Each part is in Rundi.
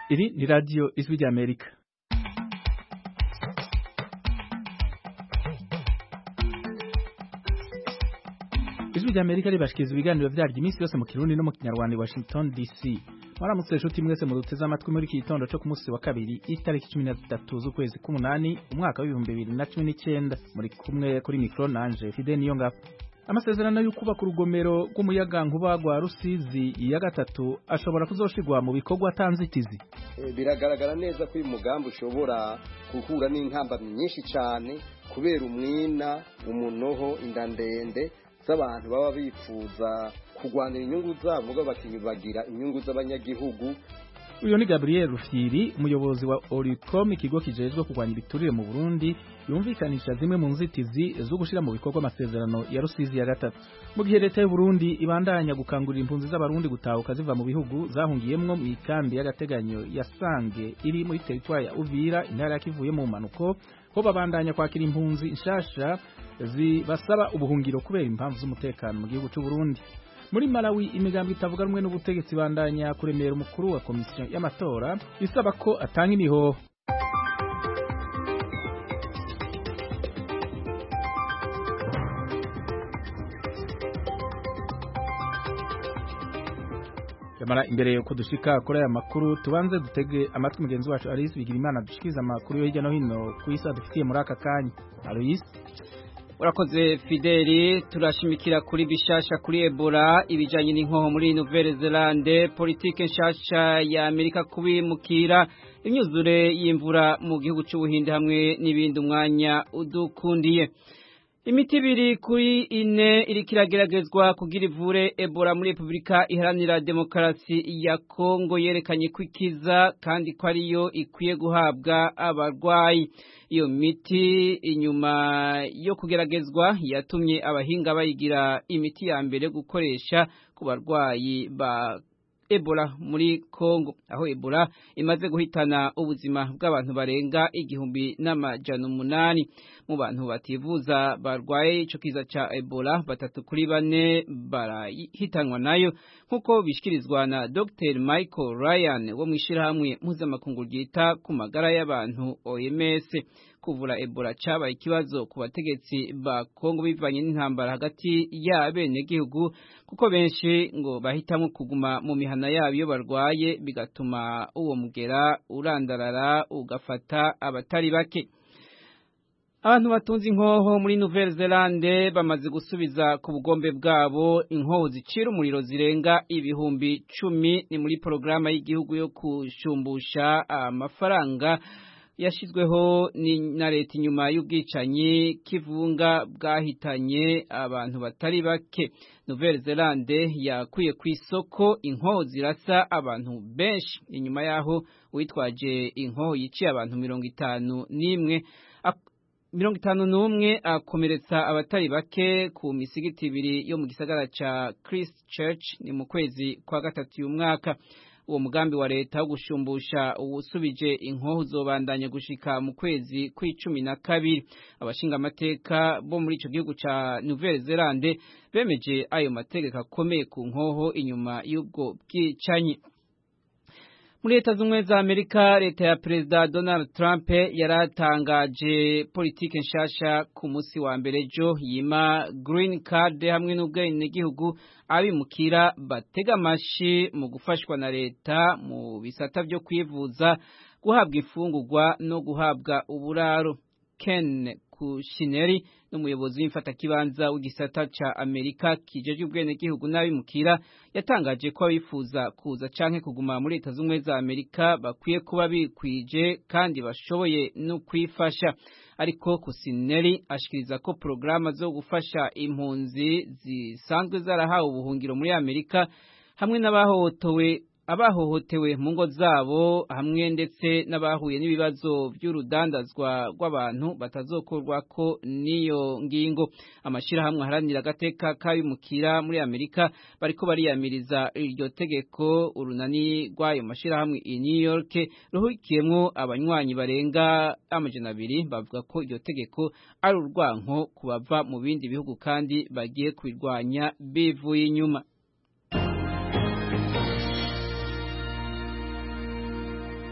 Iri ni radio Ijwi ry'Amerika. Ijwi ry'Amerika ribashikiriza ibiganiro vyaryo iminsi yose mu Kirundi no mu Kinyarwanda i Washington DC. Mwaramutse inshuti mwese muduteze amatwi muri iki gitondo cyo ku munsi wa kabiri itariki 13 z'ukwezi k'umunani umwaka wa 2019 muri kumwe kuri micro nanje Fide Niyonga. Amasezerano yo kubaka urugomero rw'umuyaga nkuba rwa Rusizi ya gatatu ashobora kuzoshirwa mu bikorwa tanzitizi. Biragaragara neza ko uyu mugambi ushobora guhura n'inkambamyi nyinshi cyane kubera umwina, umunoho, indandende z'abantu baba bifuza kugwanira inyungu zabo mugo bakibagira inyungu z'abanyagihugu. Uyo ni Gabriel Rufyiri, umuyobozi wa Oricom, ikigo kijejwe kugwanya ibiturire mu Burundi, yumvikanisha zimwe mu nzitizi zo gushira mu bikorwa amasezerano ya Rusizi ya gatatu. Mu gihe leta y'u Burundi ibandanya gukangurira impunzi z'abarundi gutahuka ziva mu bihugu zahungiyemwo mu ikambi y'agateganyo ya Sange iri muri territoire ya Uvira, intara ya Kivu mu manuko, ho babandanya kwakira impunzi inshasha zibasaba ubuhungiro kubera impamvu z'umutekano mu gihugu cy'u Burundi. Muri Malawi imigambi itavuga rumwe n'ubutegetsi bandanya kuremera umukuru wa komisiyo y'amatora isaba ko atanga imihoho. Yamara imbere yo kudushika kuri aya makuru tubanze dutege amatwi mugenzi wacu Alois Bigirimana dushikiriza amakuru yo hirya no hino ku isi dufitiye muri aka kanya. Alois, urakoze Fideli. Turashimikira kuri bishasha kuri Ebola, ibijanye n'inkoho muri Nouvelle-Zélande, politike nshasha ya Amerika kubimukira, imyuzure y'imvura mu gihugu cy'Ubuhinde hamwe n'ibindi umwanya udukundiye. Imiti ibiri kuri ine irikirageragezwa kugira ivure Ebola muri Republika Iharanira Demokarasi ya Kongo yerekanye kwikiza kandi ko ariyo ikwiye guhabwa abarwayi. Iyo miti inyuma yo kugeragezwa yatumye abahinga bayigira imiti ya mbere gukoresha ku barwayi ba Ebola muri Kongo, aho Ebola imaze guhitana ubuzima bw'abantu barenga 1,800 mu bantu bativuza barwaye ico kiza ca Ebola 3 kuri 4 barahitanwa nayo, nkuko bishikirizwa na Dr. Michael Ryan wo mwishirahamwe mpuzamakungu ryita ku magara y'abantu OMS. Kuvura Ebola cabaye ikibazo ku bategetsi ba Kongo bivanye n'intambara hagati y'abene gihugu, kuko benshi ngo bahitamo kuguma mu mihana yabo iyo barwaye, bigatuma uwo mugera urandarara ugafata abatari bake. Abantu batunze inkoho muri Nouvelle-Zélande bamaze gusubiza ku bugombe bwabo inkoho zicira umuriro zirenga 10,000. Ni muri programa y'igihugu yo kushumbusha amafaranga yashizweho na leta inyuma y'ubwicanyi kivunga bwahitanye abantu batari bake. Nouvelle-Zélande yakuye ku isoko inkoho zirasa abantu benshi inyuma yaho witwaje inkoho yiciye abantu 51 akomeretsa abatari bake ku misigiti ibiri yo mu gisagara ca Christchurch ni mu kwezi kwa gatatu uyu mwaka. Uwo mugambi wa leta wo gushumbusha uwusubije inkoho uzobandanya gushika mu kwezi kwa12. Abashinga amateka bo muri ico gihugu ca Nouvelle-Zélande bemeje ayo mategeko akomeye ku nkoho inyuma y'ubwo bwicanyi. Muri Leta Zunze za Amerika, leta ya Perezida Donald Trump yaratangaje politike nshasha ku musi wa mbere jo yima green card hamwe n'ubwenegihugu abimukira batega amashi mu gufashwa na leta mu bisata byo kwivuza, guhabwa ifungurwa no guhabwa uburaro. Ken Kushineri n'umuyobozi w'imfatakibanza w'igisata ca Amerika kijeje ubwenegihugu n'abimukira yatangaje ko abifuza kuza canke kuguma muri Leta Zunze za Amerika bakwiye kuba bikwije kandi bashoboye no kwifasha. Ariko Kushineri ashikiriza ko programa zo gufasha impunzi zisanzwe zarahawe ubuhungiro muri Amerika hamwe abahohotewe mu ngo zabo hamwe ndetse n'abahuye n'ibibazo by'urudandazwa rw'abantu batazokorwa ko niyo ngingo. Amashirahamwe haranira agateka k'abimukira muri Amerika bariko bariyamiriza iryo tegeko. Urunani rw'ayo mashirahamwe i New York ruhukiyemwo abanywanyi barenga 200 bavuga ko iryo tegeko ari urwanko kubava mu bindi bihugu kandi bagiye kwirwanya bivuye inyuma.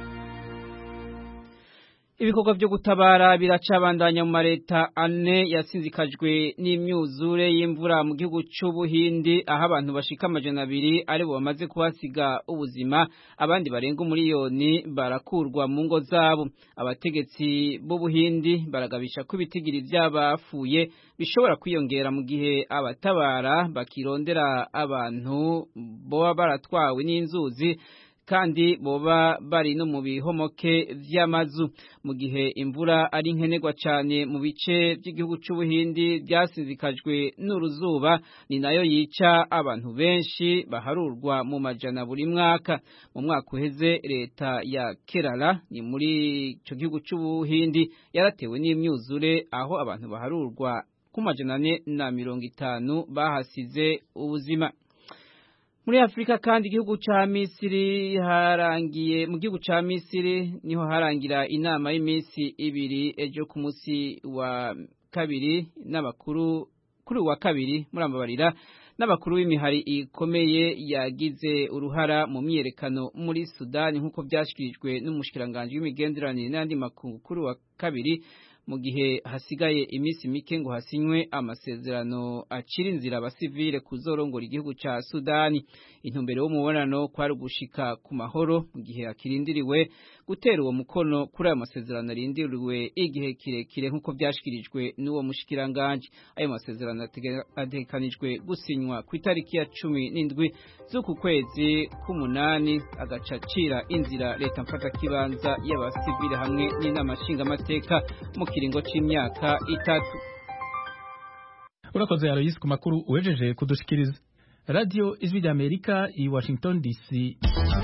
Ibikorwa byo gutabara biracabandanya mu mareta ane yasinzikajwe n'imyuzure y'imvura mu gihugu c'Ubuhindi aho abantu bashika 200 ari bo bamaze kuhasiga ubuzima abandi barenga umuriyoni barakurwa mu ngo zabo. Abategetsi b'Ubuhindi baragabisha ko ibitigiri by'abafuye bishobora kwiyongera mu gihe abatabara bakirondera abantu boba baratwawe n'inzuzi kandi boba bari no mu bihomoke vy'amazu mu gihe imvura ari nkenerwa cyane mu bice by'igihugu c'Ubuhindi byasinzikajwe n'uruzuba ni nayo yica abantu benshi baharurwa mu majana buri mwaka. Mu mwaka uheze leta ya Kerala ni muri ico gihugu c'Ubuhindi yaratewe n'imyuzure aho abantu baharurwa ku majana 450 bahasize ubuzima. Muri Afrika kandi igihugu ca Misiri mu gihugu ca Misiri niho harangira inama y'imisi ibiri ejo ku musi wa kabiri n'abakuru kuri wa kabiri murambabarira n'abakuru b'imihari ikomeye yagize uruhara mu myerekano muri Sudani nkuko byashikirijwe n'umushikiranganje w'imigenderanire n'andi makungu kuri wa kabiri mu gihe hasigaye imisi mike ngo hasinywe amasezerano acira inzira abasivile kuzorongora igihugu ca Sudani. Intumbero y'umubonano kwari gushika ku mahoro mu gihe akirindiriwe gutera uwo mukono kuri ayo masezerano arindiriwe igihe kirekire nkuko byashikirijwe n'uwo mushikiranganje. Ayo masezerano ategekanijwe gusinywa ku itariki ya 17 z'uku kwezi k'umunani agacacira inzira leta mfata kibanza y'abasivile hamwe n'inama nshingamateka mu kiringo c'imyaka 3. Urakoze Aloysi ku makuru uwejeje kudushikiriza. Radio Ijwi ry'Amerika i Washington DC.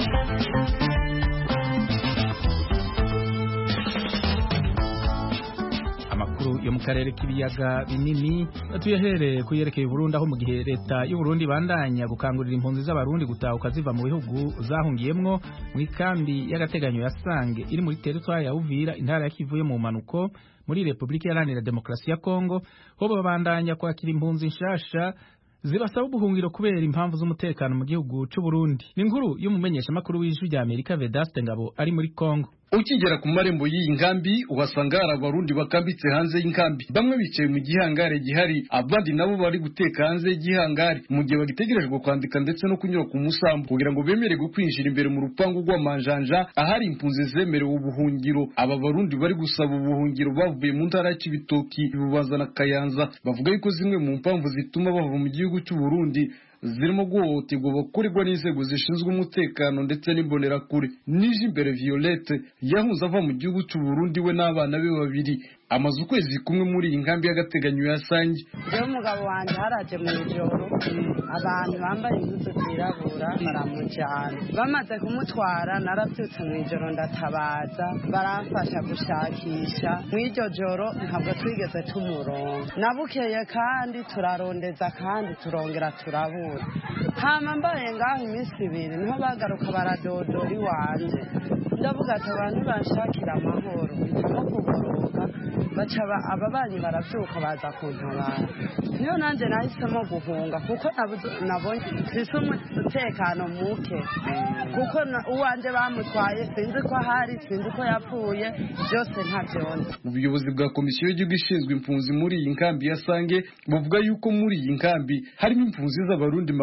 Amakuru yo mu karere k'ibiyaga binini tuyahereye kuyerekeye Burundi aho mu gihe leta y'u Burundi bandanya gukangurira impunzi z'abarundi gutahuka ziva mu bihugu zahungiyemwo mu ikambi y'agateganyo ya Sange iri muri territoire ya Uvira intara ya Kivu yo mu manuko muri Republika Iharanira Demokarasi ya Kongo ho babandanya kwakira impunzi nshasha zibasaba ubuhungiro kubera impamvu z'umutekano mu gihugu c'u Burundi. Ni inkuru y'umumenyesha makuru w'Ijwi ry'Amerika Vedaste Ngabo ari muri Kongo. Ukigera ku marembo y'iyi nkambi uhasanga hari abarundi bakambitse hanze y'inkambi, bamwe bicaye mu gihangare gihari, abandi nabo bari guteka hanze y'igihangare mu gihe bagitegerejwe kwandika ndetse no kunyura ku musambu kugira ngo bemererwe kwinjira imbere mu rupangu rw'amanjanja ahari impunzi zemerewe ubuhungiro. Aba barundi bari gusaba ubuhungiro bavuye mu ntara ya Cibitoki, Bubanza na Kayanza, bavuga yuko zimwe mu mpamvu zituma bava mu gihugu cy'u Burundi zirimo guhohoterwa bakorerwa n'inzego zishinzwe umutekano ndetse n'imbonerakure. Nije imbere Violette yahuze ava mu gihugu cy'u Burundi we n'abana be babiri amaze ukwezi kumwe muri iyi nkambi y'agateganyo ya Sange. Jewe umugabo wanje haraje mu ijoro abantu bambaye impuzu zirabura baramujyana, bamaze kumutwara narabyutse mu ijoro ndatabaza baramfasha gushakisha. Mu iryo joro ntabwo twigeze tumuronka, nabukeye kandi turarondeza kandi turongera turabura. Hama mbaye ngaho iminsi ibiri niho bagaruka baradodora iwanje, ndavuga ati abantu banshakira amahoro bitamo kuguruka bacaba ababanyi baravyuka baza kuntabara. Niyo nanje nahisemo guhunga kuko nabonye mfise umutekano muke kuko uwanje bamutwaye sinzi ko ahari sinzi ko yapfuye byose ntavyonze. Ubuyobozi bwa komisiyo y'igihugu ishinzwe impunzi muri iyi nkambi ya Sange buvuga yuko muri iyi nkambi harimo impunzi z'abarundi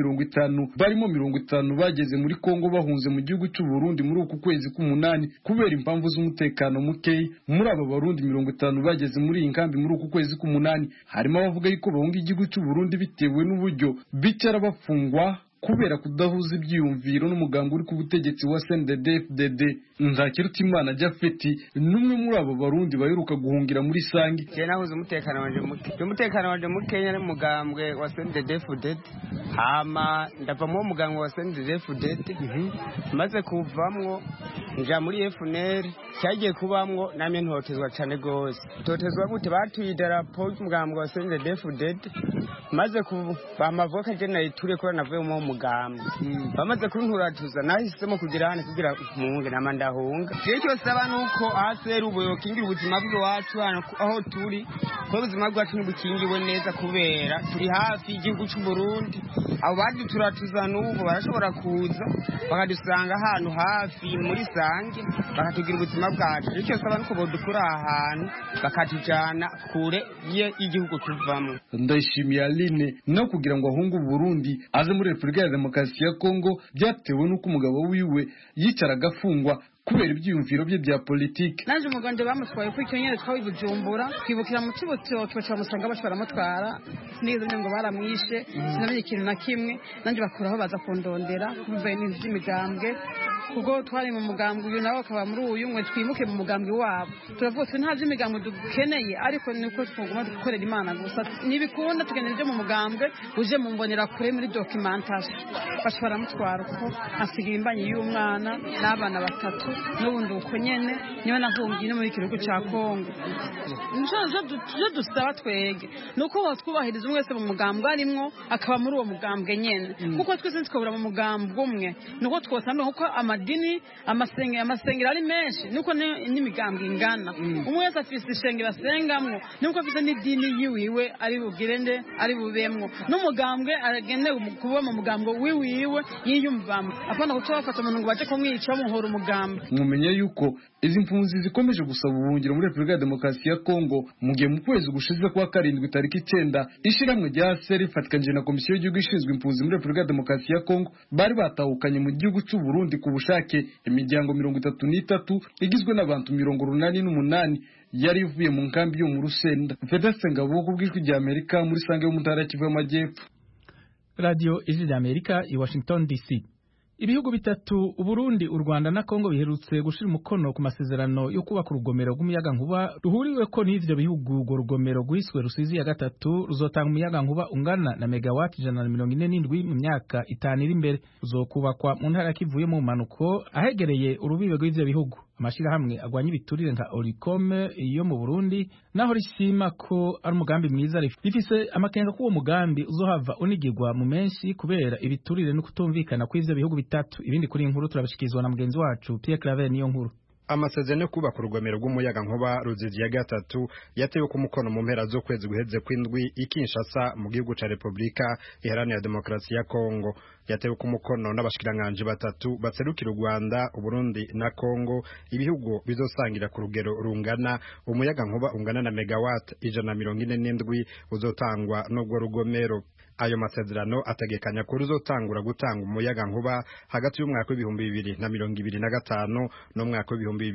450 barimo 50 bageze muri Kongo bahunze mu gihugu cy'u Burundi muri uku kwezi k'umunani kubera impamvu z'umutekano muke. Muri aba barundi 50 bageze muri iyi nkambi muri uku kwezi k'umunani harimo abavuga yuko bahunga igihugu cy'u Burundi bitewe n'uburyo bicara bafungwa kubera kudahuza ibyiyumviro n'umuganga uri ku butegetsi wa CNDD-FDD. Nzakirutimana Jafeti numwe muri abo barundi baheruka guhungira muri Sange. Je nahuza umutekano wanje muke nyane mugambwe wa CNDD-FDD, hama ndava mu mugambwe wa CNDD-FDD maze kuvamwo nja muri FNL cyagiye kubamwo namye ntotezwa cyane gose. Totezwa gute batuye idarapo y'umugambwe wa CNDD-FDD maze bamavuka je nayiture ko navuye mu mugambwe bamaze kunturatuza nahisemo kugira hano kugira mpunge nama ndahunga igihe cyose aba nuko ASR ubu yokingira ubuzima bw'iwacu hano aho turi ko ubuzima bwacu ntibukingiwe neza kubera turi hafi y'igihugu cy'u Burundi abo baduturatuza n'ubu barashobora kuza bakadusanga ahantu hafi muri Sange bakatugira ubuzima bwacu igihe cyose aba nuko bodukura ahantu bakatujana kure y'igihugu tuvamo. Ndayishimiye Aline no kugira ngo ahunge Burundi aze muri Repubulika ya Demokarasi ya Kongo byatewe nuko umugabo wiwe yicaraga afungwa kubera ibyiyumviro bye bya politike. Nanje umugande bamutwaye ku Kenyere twawe Bujumbura kwibukira mu Cibitoke bacamusanga baramutwara nizo ngo baramwishe sinamenye ikintu na kimwe nanje bakuraho baza kundondera kuvuye n'imigambwe kuko twari mu mugambwe uyu nawe akaba muri uyu mwe twimuke mu mugambwe wabo turavuze nta by'imigambwe dukeneye ariko niko twaguma dukorera Imana gusa nibikunda tugenera byo mu mugambwe uje mu mbonera kure muri documentation bashobora mutwara kuko asigira imbanyi y'umwana n'abana batatu n'ubundi uko nyene niba nahungiye no muri kirugu ca Kongo njo dusaba twege nuko twubahiriza umwese mu mugambwe arimwo akaba muri uwo mugambwe nyene kuko twese twabura mu mugambwe umwe nuko twosanga kuko amadini amasengero ari menshi nuko n'imigambwe ingana umwe wese afise ishengero asengamwo nuko afise n'idini yiwiwe ari bugirende ari bubemwo n'umugambwe aragende kuba mu mugambwe wiwiwe yiyumvamo apana kutubafata umuntu ngo baje kumwica bamuhora umugambwe. Mumenye yuko izi mpunzi zikomeje gusaba ubuhungiro muri Repubulika ya Demokarasi ya Kongo mu gihe mu kwezi gushize kwa 7 tariki 9 ishiramwe rya ASR ifatikanje na Komisiyo y'Igihugu ishinzwe impunzi muri Repubulika ya Demokarasi ya Kongo bari batahukanye mu gihugu cy'u Burundi ku bushake imiryango 33 igizwe n'abantu 88 yari ivuye mu nkambi yo mu Rusenda. Fedase Ngabo kubw'ijwi rya Amerika muri Sange yo mu ntara ya Kivu y'Amajyepfo. Radio Ijwi rya Amerika i Washington DC. Ibihugu bitatu Uburundi, u Rwanda na Kongo biherutse gushira umukono ku masezerano yo kubaka urugomero rw'umuyaga nkuba ruhuriwe ko n'ivyo bihugu urwo rugomero rwiswe Rusizi ya gatatu ruzotanga umuyaga nkuba ungana na megawati 147 mu myaka 5 iri imbere. Ruzokubakwa mu ntara Kivu mu manuko ahegereye urubibe rw'ivyo bihugu. Amashirahamwe agwanya ibiturire nka Oricom yo mu Burundi naho rishima ko ari umugambi mwiza rifise amakenga ko uwo mugambi uzohava unigirwa mu menshi kubera ibiturire no kutumvikana kw'ivyo bihugu bitatu. Ibindi kuri inkuru turabashikizwa na mugenzi wacu Pierre Claver niyo nkuru. Amasezerano yo kubaka urugomero rw'umuyaga nkuba Ruzizi ya gatatu yatewe ku mukono mu mpera zo kwezi guheze kw'indwi i Kinshasa mu gihugu ca Repubulika Iharanira Demokarasi ya Kongo. Yatewe ku mukono n'abashikiranganje batatu batserukira u Rwanda, Uburundi na Kongo. Ibihugu bizosangira ku rugero rungana umuyaga nkuba ungana na megawati 147 uzotangwa n'ubwo rugomero. Ayo masezerano ategekanya ko ruzotangura gutanga umuyaga nkuba hagati y'umwaka w'2025 n'umwaka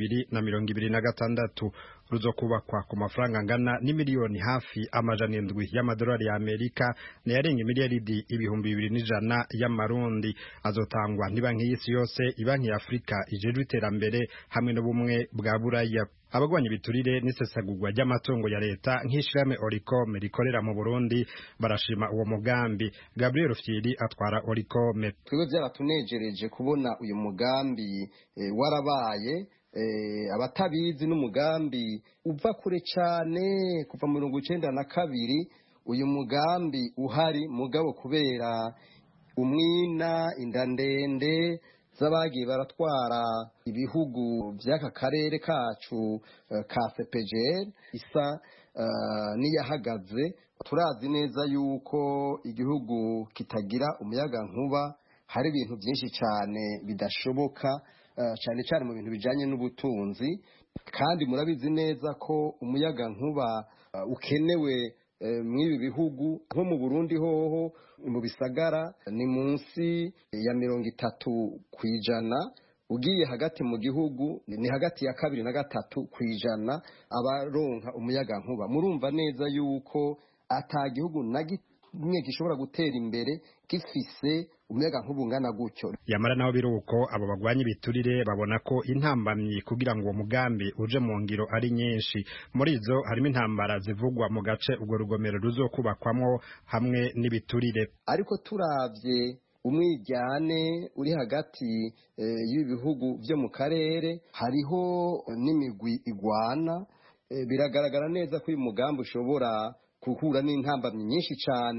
w'2026. Ruzokubakwa ku mafaranga angana n'imiliyoni hafi amajana 7 y'amadolari ya Amerika n'ayarenga miliyaridi 2,100 y'amarundi. Azotangwa n'ibanki y'isi yose, ibanki ya Afrika ijejwe iterambere hamwe n'ubumwe bwa Buraya. Abagwanya ibiturire n'isesagurwa ry'amatungo ya leta nk'ishirame Oricom rikorera mu Burundi barashima uwo mugambi. Gabriel Rufyiri atwara Oricom. Twebwe byaratunejereje kubona uyu mugambi warabaye. Abatabizi n'umugambi uva kure cyane kuva mu 1992 uyu mugambi uhari mugabo kubera umwina indandende z'abagiye baratwara ibihugu by'aka karere kacu ka CPGL isa niyahagaze. Turazi neza yuko igihugu kitagira umuyaga nkuba hari ibintu byinshi cyane bidashoboka, cyane cyane mu bintu bijanye n'ubutunzi, kandi murabizi neza ko umuyaga nkuba ukenewe mw'ibi bihugu. Nko mu Burundi hoho mu bisagara ni munsi ya 30%, ugiye hagati mu gihugu ni hagati ya 2 na 3% abaronka umuyaga nkuba. Murumva neza yuko ata gihugu na kimwe gishobora gutera imbere gifise umuyaga nkuba ungana gutyo. Yamara naho biruko abo bagwanya ibiturire babona ko intambamyi kugira ngo uwo mugambi uje mu ngiro ari nyinshi. Muri izo harimo intambara zivugwa mu gace urwo rugomero ruzokubakwamo hamwe n'ibiturire. Ariko turavye umwijyane uri hagati y'ibihugu byo mu karere, hariho n'imigwi igwana. Biragaragara neza ko uyu mugambi ushobora guhura n'intambamyi nyinshi cyane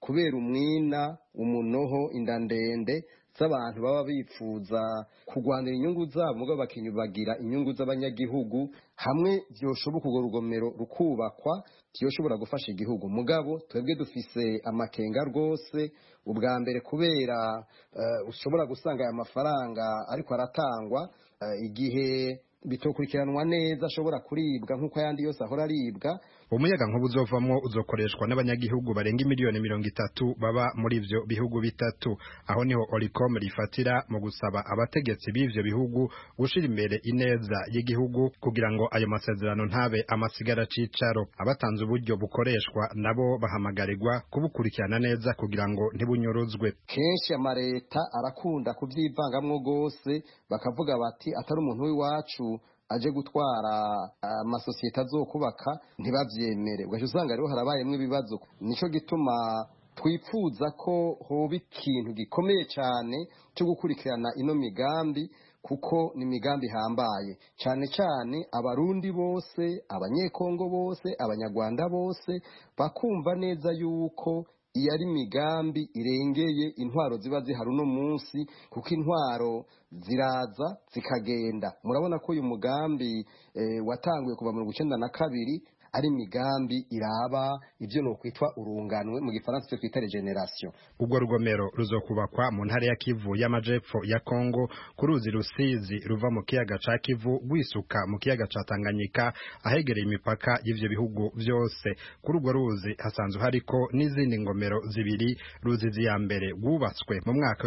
kubera umwina umunoho inda ndende z'abantu baba bifuza kurwanira inyungu zabo mugabo bakinyubagira inyungu z'abanyagihugu hamwe byoshoboka urwo rugomero rukubakwa byoshobora gufasha igihugu mugabo twebwe dufise amakenga rwose ubwa mbere kubera ushobora gusanga aya mafaranga ariko aratangwa igihe bitokurikiranwa neza ashobora kuribwa nk'uko ayandi yose ahora aribwa. Umuyaga nkuba uzovamwo uzokoreshwa n'abanyagihugu barenga miliyoni 30 baba muri ivyo bihugu bitatu. Aho niho Oricom rifatira mu gusaba abategetsi b'ivyo bihugu gushira imbere ineza y'igihugu kugira ngo ayo masezerano ntabe amasigara cicaro. Abatanze uburyo bukoreshwa nabo bahamagarirwa kubukurikirana neza kugira ngo ntibunyuruzwe. Kenshi amareta arakunda kuvyivangamwo gose bakavuga bati atari umuntu w'iwacu aje gutwara amasosiyete azokubaka ntibavyemere ugaje usanga rero harabayemwe ibibazo nico gituma twipfuza ko hoba ikintu gikomeye cyane cyo gukurikirana ino migambi kuko ni migambi hambaye cyane cyane abarundi bose abanyekongo bose abanyarwanda bose bakumva neza yuko iyo ari migambi irengeye intwaro ziba zihari uno munsi kuko intwaro ziraza zikagenda murabona ko uyu mugambi watanguye kuva mu 1992 ari migambi iraba ivyo no kwitwa urunganwe mu gifaransa cyo twita regeneration. Ubwo rugomero ruzokubakwa mu ntara ya Kivu y'amajepfo ya Kongo ku ruzi Rusizi ruva mu kiyaga ca Kivu gwisuka mu kiyaga ca Tanganyika ahegereye imipaka y'ivyo bihugu vyose. Kuri ubwo ruzi hasanzwe hariko n'izindi ngomero zibiri. Ruzizi ya mbere gwubatswe mu mwaka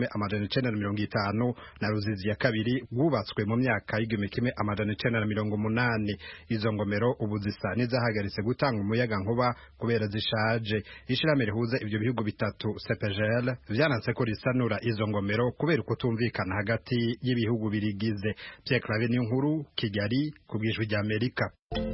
w'1950 na Ruzizi ya kabiri gwubatswe mu myaka w'1980. Izo ngomero ubu zisa nizahagaritse gutanga umuyaga nkuba kubera zishaje. Ishirahamwe rihuza ivyo bihugu bitatu CPGL vyanatse ko risanura izo ngomero kubera ukutumvikana hagati y'ibihugu birigize. Pierre Claver Niyonkuru, Kigali, kubw'ijwi rya Amerika.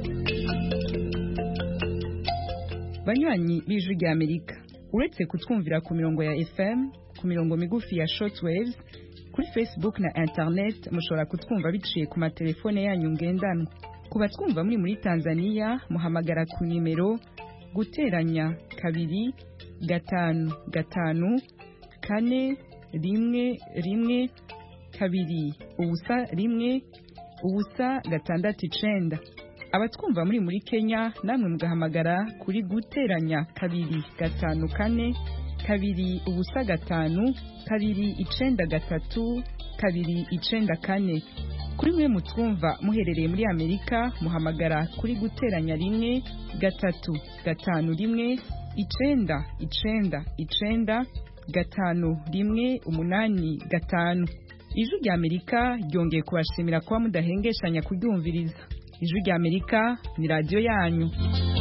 Banywanyi b'ijwi rya Amerika, uretse kutwumvira ku mirongo ya FM, ku mirongo migufi ya shortwaves, kuri Facebook na internet mushobora kutwumva biciye ku matelefone yanyu ngendanwa. Kuba twumva muri Tanzania muhamagara ku nimero guteranya 2 5 5 4 1 1 2 ubusa 1 ubusa 6 abatwumva muri Kenya namwe mugahamagara kuri guteranya 2 5 4 2 ubusa 5 2 9 3 2 9 kuri mwe mutwumva muherereye muri Amerika muhamagara kuri guteranya 1 3 5 1 9 9 9 5 1 8 5. Ijwi rya Amerika ryongeye kubashimira kuba mudahengeshanya kuryumviriza. Ijwi rya Amerika ni radio yanyu.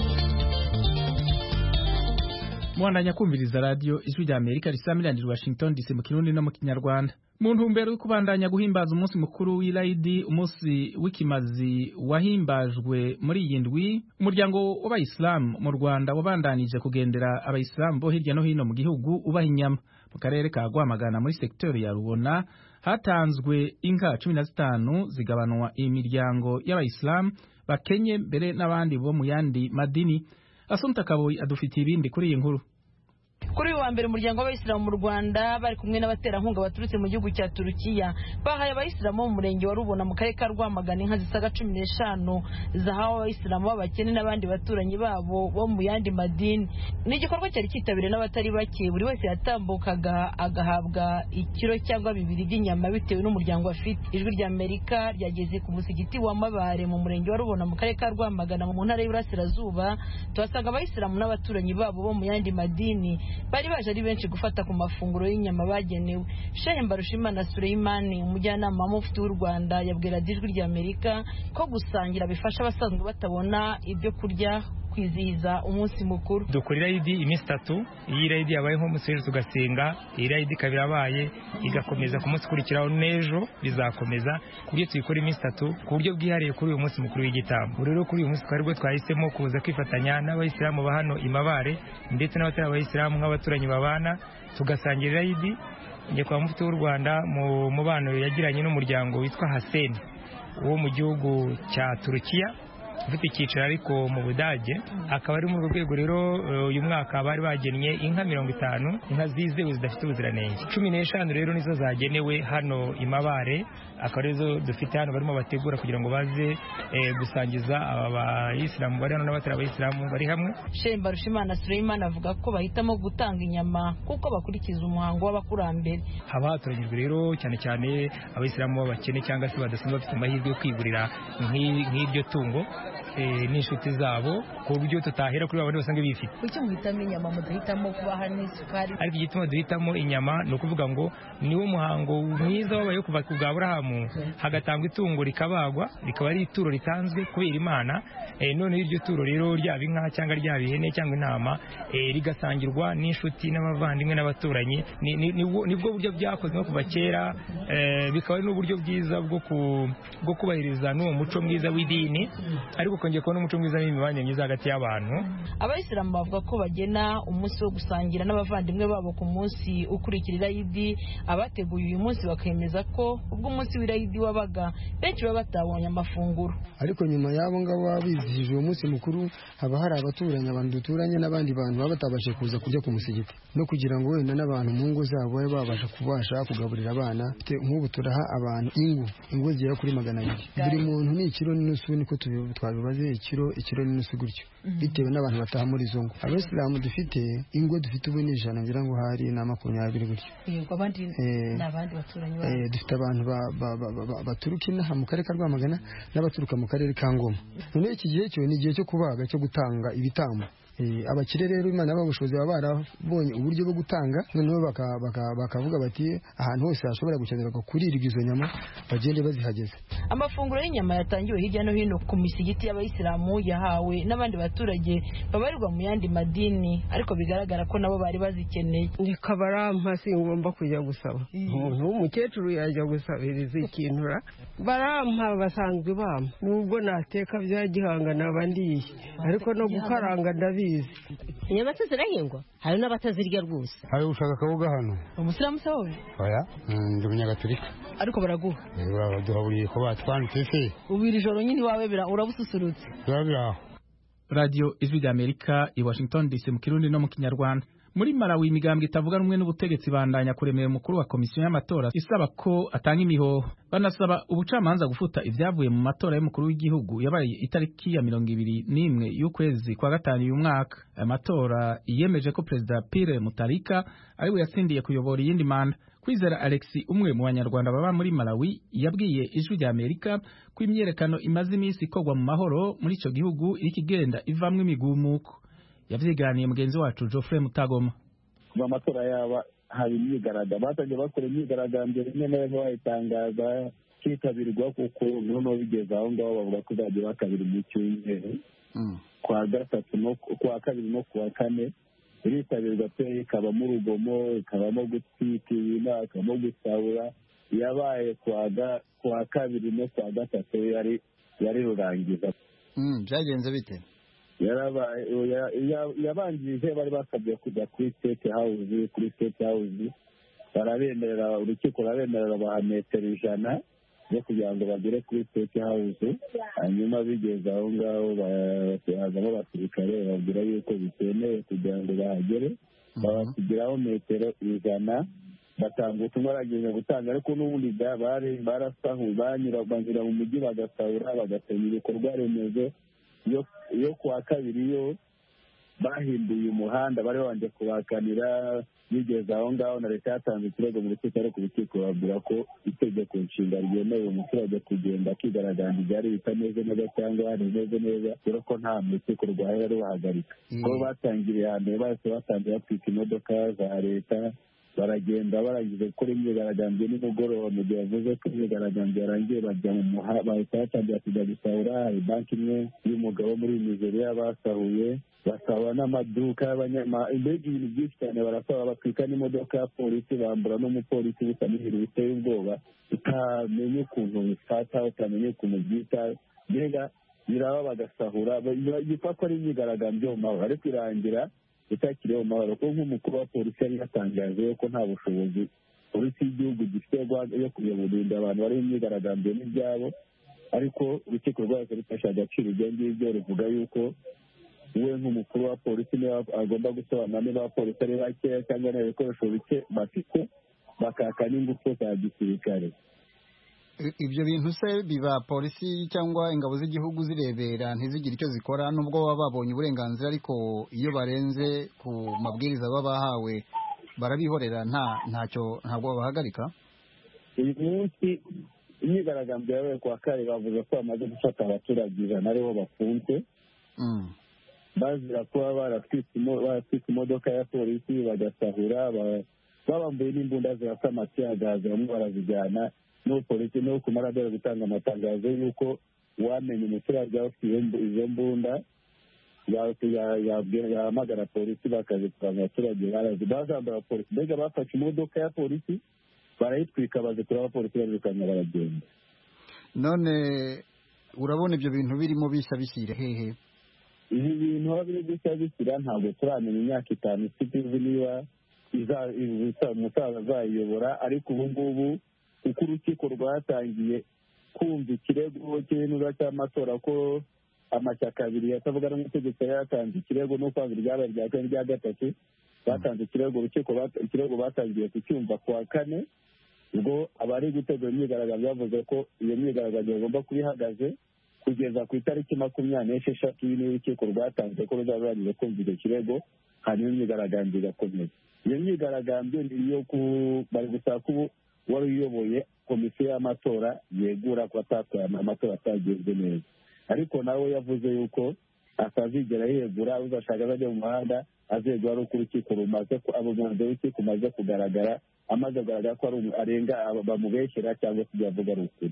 Mwandanya kumviriza radio Ijwi rya Amerika risamiranira Washington DC mu Kirundi no mu Kinyarwanda. Mu ntumbero yo kubandanya guhimbaza umunsi mukuru w'Ilaidi, umunsi w'ikimazi wahimbajwe muri iyi ndwi, umuryango w'abayisilamu mu Rwanda wabandanije kugendera abayisilamu bo hirya no hino mu gihugu ubaha inyama. Mu karere ka Rwamagana muri sektori ya Rubona hatanzwe inka 15 zigabanwa imiryango y'abayisilamu bakenye mbere n'abandi bo mu yandi madini. Asumta Kaboyi adufitiye ibindi kuri iyi nkuru. Kuri wa mbere umuryango w'abayisilamu mu Rwanda bari kumwe n'abaterankunga baturutse mu gihugu cya Turukiya bahaye abayisilamu mu murenge wa Rubona mu karere ka Rwamagana inka zisaga 15 zahawe abayisilamu b'abakene n'abandi baturanyi babo bo mu yandi madini. Ni igikorwa cyari cyitabiriwe n'abatari bake, buri wese yatambukaga agahabwa ikiro cyangwa 2 by'inyama bitewe n'umuryango afite. Ijwi rya Amerika ryageze ku musigiti wa Mabare mu murenge wa Rubona mu karere ka Rwamagana mu ntara y'Iburasirazuba, tuhasanga abayisilamu n'abaturanyi babo bo mu yandi madini bari baje ari benshi gufata ku mafunguro y'inyama bagenewe. Sheikh Mbarushimana Suleimani, umujyanama w'Umufti w'u Rwanda, yabwira Ijwi rya Amerika ko gusangira bifasha abasanzwe batabona ibyo kurya kwizihiza umunsi mukuru. Dukorera Idi iminsi 3, iyi Idi yabaye nko museri tugasenga, iyi Idi kabira abaye igakomeza ku munsi kurikiraho nejo bizakomeza kuburyo tuyikora iminsi 3 ku buryo bwihariye kuri uyu munsi mukuru w'igitambo. Rero kuri uyu munsi twaribwo twahisemo kuza kwifatanya n'abayisilamu ba hano Imabare ndetse n'abatari abayisilamu nk'abaturanyi babana tugasangira Idi. Ngiye kwa Mufti w'u Rwanda mu mubano yagiranye n'umuryango witwa Haseni wo mu gihugu cya Turukiya, ufite icyicaro ariko mu Budage, akaba ari mu rwego rero uyu mwaka bari bagennye inka 50, inka zizewe zidafite ubuziranenge. 15 rero nizo zagenewe hano imabare, akaba arizo dufite hano barimo bategura kugira ngo baze gusangiza aba bayisilamu bari hano n'abatari abayisilamu bari hamwe. Sheikh Barushimana Suleiman avuga ko bahitamo gutanga inyama kuko bakurikiza umuhango w'abakurambere. Haba hatoranyijwe rero cyane cyane abayisilamu b'abakene cyangwa se badasanzwe bafite amahirwe yo kwigurira nk'iryo tungo n'inshuti zabo ku buryo tutahera kuri babandi basanzwe bifite. Kuki muhitamo inyama muduhitamo kubaha n'isukari? Ariko igituma duhitamo inyama ni ukuvuga ngo niwo muhango mwiza wabaye kuva ku bwa Aburahamu, hagatangwa itungo rikabagwa, rikaba ari ituro ritanzwe kubera Imana. Noneho iryo turo rero ryaba inka cyangwa ryaba ihene cyangwa intama rigasangirwa n'inshuti n'abavandimwe n'abaturanyi. Nibwo buryo byakozwe kuva kera, bikaba ari n'uburyo bwiza bwo kubahiriza n'uwo muco mwiza w'idini, ariko kongera kubona umuco mwiza n'imibanire myiza hagati y'abantu. Abayisilamu bavuga ko bagena umunsi wo gusangira n'abavandimwe babo ku munsi ukurikira Eid. Abateguye uyu munsi bakemeza ko ubwo umunsi w'Eid wabaga benshi baba batabonye amafunguro, ariko nyuma y'abo ngabo bizihije uwo munsi mukuru haba hari abaturanyi, abantu duturanye n'abandi bantu baba batabashe kuza kurya ku musigiti, no kugira ngo wenda n'abantu mu ngo zabo babe babasha kugaburira abana. Nk'ubu turaha abantu ingo zigera kuri 200, buri muntu ni ikiro n'inusu, niko twabibaze, ikiro n'inusu gutyo, bitewe n'abantu bataha muri izo ngo. Abasilamu dufite ubu ni 100, ngira ngo hari na 20 gutyo. Yego, abandi n'abandi baturanyi dufite abantu baturuka inaha mu karere ka Rwamagana n'abaturuka mu karere ka Ngoma. None iki gihe cyo ni igihe cyo kubaga, cyo gutanga ibitambo. Abakire rero Imana babushobozi baba barabonye uburyo bwo gutanga, noneho bakavuga bati ahantu hose hashobora gukenerwa kurirwa izo nyama bagende bazihageze. Amafunguro y'inyama yatangiwe hirya no hino ku misigiti y'abayisilamu yahawe n'abandi baturage babarirwa mu yandi madini, ariko bigaragara ko nabo bari bazikeneye. Barampa singomba kujya gusaba, umuntu w'umukecuru yajya gusabiriza ikintu, barampa basanzwe bampa, nubwo nateka bya gihanga nabandiye, ariko no gukaranga ndabizi. Inyama zirahingwa, hari n'abatazirya rwose. Hari ushaka kabuga hano? Umusilamu se wowe? Oya, ndi umunyagatolika. Ariko baraguha? Baraduha buri ko batwanditse se. Ubiri joro nyine wawe urabususurutse. Turabira. Radio Ijwi ry'Amerika i Washington DC mu Kirundi no mu Kinyarwanda. Muri Malawi imigambwe itavuga rumwe n'ubutegetsi bandanya kuremera umukuru wa komisiyo y'amatora isaba ko atanga imihoho, banasaba ubucamanza gufuta ibyavuye mu matora y'umukuru w'igihugu yabaye itariki ya 21 y'ukwezi kwa gatanu uyu mwaka. Amatora yemeje ko Perezida Pierre Mutharika ariwe yatsindiye kuyobora iyindi manda. Kwizera Alexis, umwe mu banyarwanda baba muri Malawi, yabwiye Ijwi ry'Amerika ko imyerekano imaze iminsi ikorwa mu mahoro muri ico gihugu ikigenda ivamwe imigumuko. Yavyiganiye mugenzi wacu Geoffrey Mutagoma. Kuva amatora yaba hari imyigaragambyo, batangiye bakora imyigaragambyo rimwe na rimwe bayitangaza kitabirwa, kuko noneho bigeze aho ngaho bavuga ko bagiye bakabiri mu cyumweru, kwa gatatu no kwa kabiri no kwa kane iritabirwa pe, ikabamo urugomo, ikabamo gutwika ibintu, ikabamo gusahura. Yabaye kwa kabiri no kwa gatatu yari rurangiza. Byagenze bite? Yabanjirije bari basabye kujya kuri State House, barabemerera, urukiko rurabemerera baha metero 100 yo kugira ngo bagere kuri State House. Hanyuma bigeze aho ngaho bazamo abasirikare bababwira yuko bitemewe kugira ngo bahagere, babashyiraho metero 100, batanga ubutumwa bagiye gutanga, ariko n'ubundi barasahuye, banyura mu mujyi bagasahura, bagasenya ibikorwa remezo. Iyo kuwa kabiri yo bahinduye umuhanda, bari babanje kubakanira. Bigeze aho ngaho na leta yatanze ikirego mu rukiko, ariko urukiko babwira ko itegeko nshinga ryemerera umuturage kugenda akigaragambya ibyari bitameze neza cyangwa bimeze neza, dore ko nta rukiko rwahera rubahagarika. Ko batangiriye hambere bahise batangira batwika imodoka za leta, baragenda barangije gukora imyigaragambyo nimugoroba. Mu gihe bavuze ko imyigaragambyo yarangiye, bajya mu muhanda, bahita batangira kujya gusahura. Hari banki imwe y'umugabo muri Nigeria basahuye, basahura n'amaduka mbega ibintu byinshi cyane barasaba, batwika n'imodoka ya polisi, bambura n'umupolisi busa n'ibintu biteye ubwoba, utamenye ukuntu bifata, utamenye ukuntu byita, mbega biraba bagasahura. Yitwa ko ari imyigaragambyo mu mahoro, ariko irangira itakiriho mahoro, kuko nk'umukuru wa polisi yari yatangaje ko nta bushobozi polisi y'igihugu gifite yo kurinda abantu bari mu myigaragambyo n'ibyabo. ariko urukiko rwahise rufashe agaciro ibyo ngibyo ruvuga yuko we nk'umukuru wa polisi niba agomba gusobanura niba abapolisi ari bakeya cyangwa nta bikoresho bike bafite bakaka n'ingufu za gisirikare. Ibyo bintu se biba polisi cyangwa ingabo z'igihugu zirebera ntizigire icyo zikora nubwo baba babonye uburenganzira, ariko iyo barenze ku mabwiriza baba bahawe barabihorera ntabwo babahagarika. Uyu munsi imyigaragambyo yabaye kuwa kane bavuze ko bamaze gufata abaturage 100 aribo bafunzwe bazira kuba baratwitse imodoka ya polisi bagasahura babambuye n'imbunda zirasa amatiyagazi bamwe barazijyana n'uwo polisi no kumara dore gutanga amatangazo y'uko wamenye umuturage ufite izo mbunda yahamagara polisi bakazitwara abaturage bazambara polisi mbega bafashe imodoka ya polisi barayitwika bazikura abapolisi babirukanye baragenda. None urabona ibyo bintu birimo bishya bishyira hehe? Ibi bintu aho biri gushya bishyira ntabwo turamenya imyaka 5 tuzi niba umusaza azayiyobora, ariko ubu ngubu uko urukiko rwatangiye kumva ikirego cy'inura cy'amatora ko amashyaka abiri yatavuga n'umutegetsi yatanze ikirego no kwanga iryabaye rya kane rya gatatu batanze ikirego ikirego batangiye kucyumva kuwa kane, ubwo abari gutegura imyigaragambyo bavuze ko iyo myigaragambyo igomba kuba ihagaze kugeza ku itariki 26 y'urukiko rwatanze ko ruzarangiza kumva icyo kirego, hanyuma imyigaragambyo igakomeza. Iyo myigaragambyo niyo bari gusaba ko wari uyoboye komisiyo y'amatora yegura ko atatwaye amatora atagenze neza, ariko nawe yavuze yuko atazigera yegura, uzashaka azajya mu muhanda azegura ari uko urukiko rumaze abo mwanzuro w'urukiko umaze kugaragara, amaze kugaragara ko arenga bamubeshyera cyangwa se yavuga ari ukuri.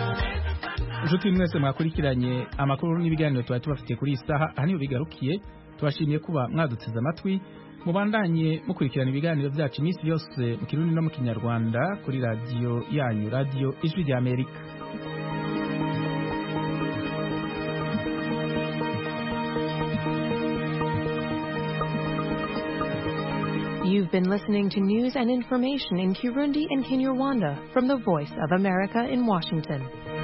Inshuti mwese mwakurikiranye amakuru n'ibiganiro twari tubafite kuri iyi saha, aha niho bigarukiye. tubashimiye kuba mwaduteze amatwi mubandanye mukurikirana ibiganiro byacu iminsi yose mu Kirundi no mu Kinyarwanda kuri radio yanyu radio Ijwi rya Amerika. You've been listening to news and information in Kirundi and Kinyarwanda from the Voice of America in Washington.